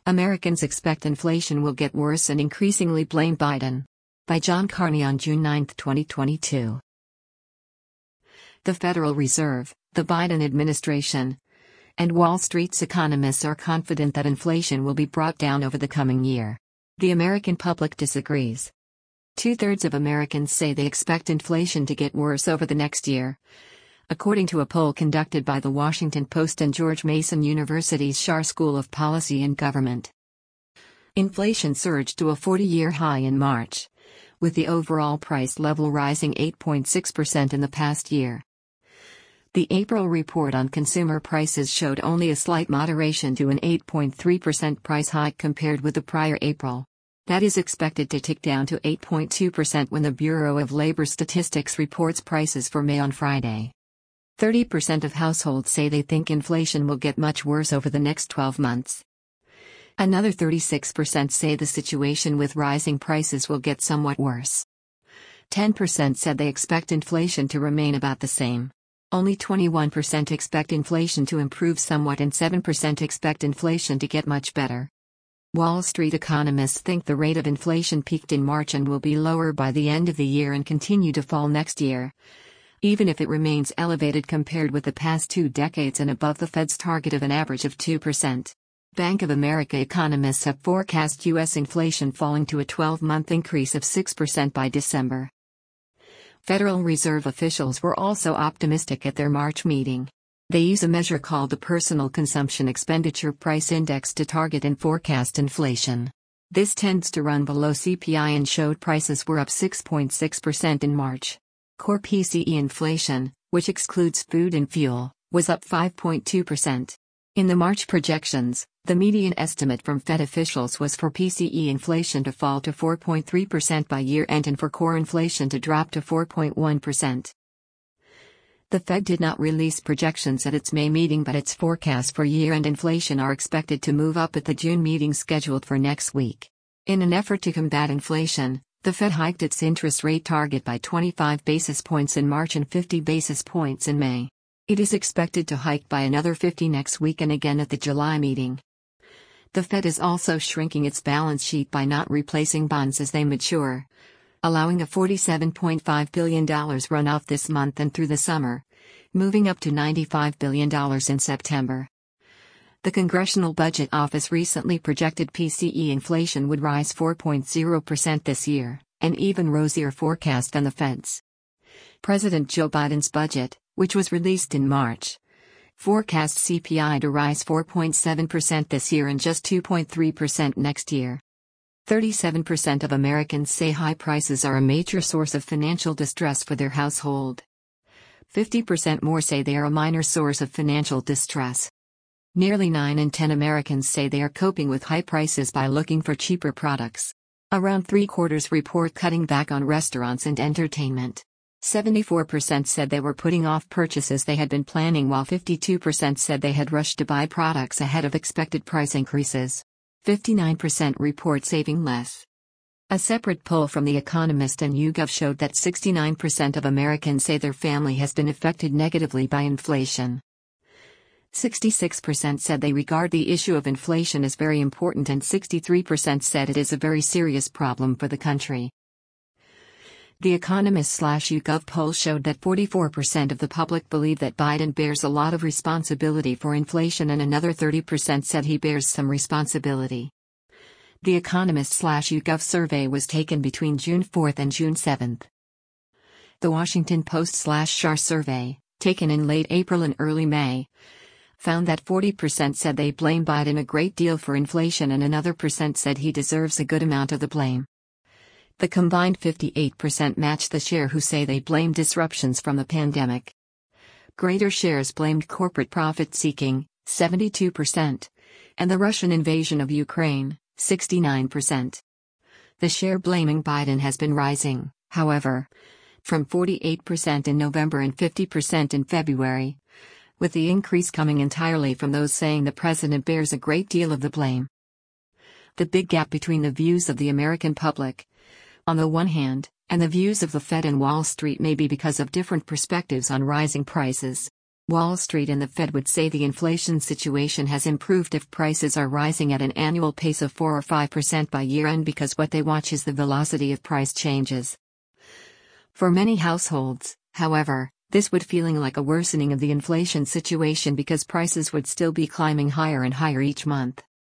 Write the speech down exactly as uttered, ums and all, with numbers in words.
Americans expect inflation will get worse and increasingly blame Biden. By John Carney on June ninth, twenty twenty-two. The Federal Reserve, the Biden administration, and Wall Street's economists are confident that inflation will be brought down over the coming year. The American public disagrees. Two-thirds of Americans say they expect inflation to get worse over the next year, according to a poll conducted by The Washington Post and George Mason University's Schar School of Policy and Government. Inflation surged to a forty-year high in March, with the overall price level rising eight point six percent in the past year. The April report on consumer prices showed only a slight moderation to an eight point three percent price hike compared with the prior April. That is expected to tick down to eight point two percent when the Bureau of Labor Statistics reports prices for May on Friday. thirty percent of households say they think inflation will get much worse over the next twelve months. Another thirty-six percent say the situation with rising prices will get somewhat worse. ten percent said they expect inflation to remain about the same. Only twenty-one percent expect inflation to improve somewhat and seven percent expect inflation to get much better. Wall Street economists think the rate of inflation peaked in March and will be lower by the end of the year and continue to fall next year, even if it remains elevated compared with the past two decades and above the Fed's target of an average of two percent. Bank of America economists have forecast U S inflation falling to a twelve-month increase of six percent by December. Federal Reserve officials were also optimistic at their March meeting. They use a measure called the Personal Consumption Expenditure Price Index to target and forecast inflation. This tends to run below C P I and showed prices were up six point six percent in March. Core P C E inflation, which excludes food and fuel, was up five point two percent. In the March projections, the median estimate from Fed officials was for P C E inflation to fall to four point three percent by year-end and for core inflation to drop to four point one percent. The Fed did not release projections at its May meeting, but its forecasts for year-end inflation are expected to move up at the June meeting scheduled for next week. In an effort to combat inflation, the Fed hiked its interest rate target by twenty-five basis points in March and fifty basis points in May. It is expected to hike by another fifty next week and again at the July meeting. The Fed is also shrinking its balance sheet by not replacing bonds as they mature, allowing a forty-seven point five billion dollars runoff this month and through the summer, moving up to ninety-five billion dollars in September. The Congressional Budget Office recently projected P C E inflation would rise four point zero percent this year, an even rosier forecast than the Fed's. President Joe Biden's budget, which was released in March, forecast C P I to rise four point seven percent this year and just two point three percent next year. thirty-seven percent of Americans say high prices are a major source of financial distress for their household. fifty percent more say they are a minor source of financial distress. Nearly nine in ten Americans say they are coping with high prices by looking for cheaper products. Around three-quarters report cutting back on restaurants and entertainment. seventy-four percent said they were putting off purchases they had been planning, while fifty-two percent said they had rushed to buy products ahead of expected price increases. fifty-nine percent report saving less. A separate poll from The Economist and YouGov showed that sixty-nine percent of Americans say their family has been affected negatively by inflation. sixty-six percent said they regard the issue of inflation as very important, and sixty-three percent said it is a very serious problem for the country. The Economist/YouGov poll showed that forty-four percent of the public believe that Biden bears a lot of responsibility for inflation, and another thirty percent said he bears some responsibility. The Economist/YouGov survey was taken between June fourth and June seventh. The Washington Post/Schar survey, taken in late April and early May, found that forty percent said they blame Biden a great deal for inflation and another percent said he deserves a good amount of the blame. The combined fifty-eight percent match the share who say they blame disruptions from the pandemic. Greater shares blamed corporate profit-seeking, seventy-two percent, and the Russian invasion of Ukraine, sixty-nine percent. The share blaming Biden has been rising, however, from forty-eight percent in November and fifty percent in February, with the increase coming entirely from those saying the president bears a great deal of the blame. The big gap between the views of the American public, on the one hand, and the views of the Fed and Wall Street may be because of different perspectives on rising prices. Wall Street and the Fed would say the inflation situation has improved if prices are rising at an annual pace of four or five percent by year-end, because what they watch is the velocity of price changes. For many households, however, this would feeling like a worsening of the inflation situation, because prices would still be climbing higher and higher each month.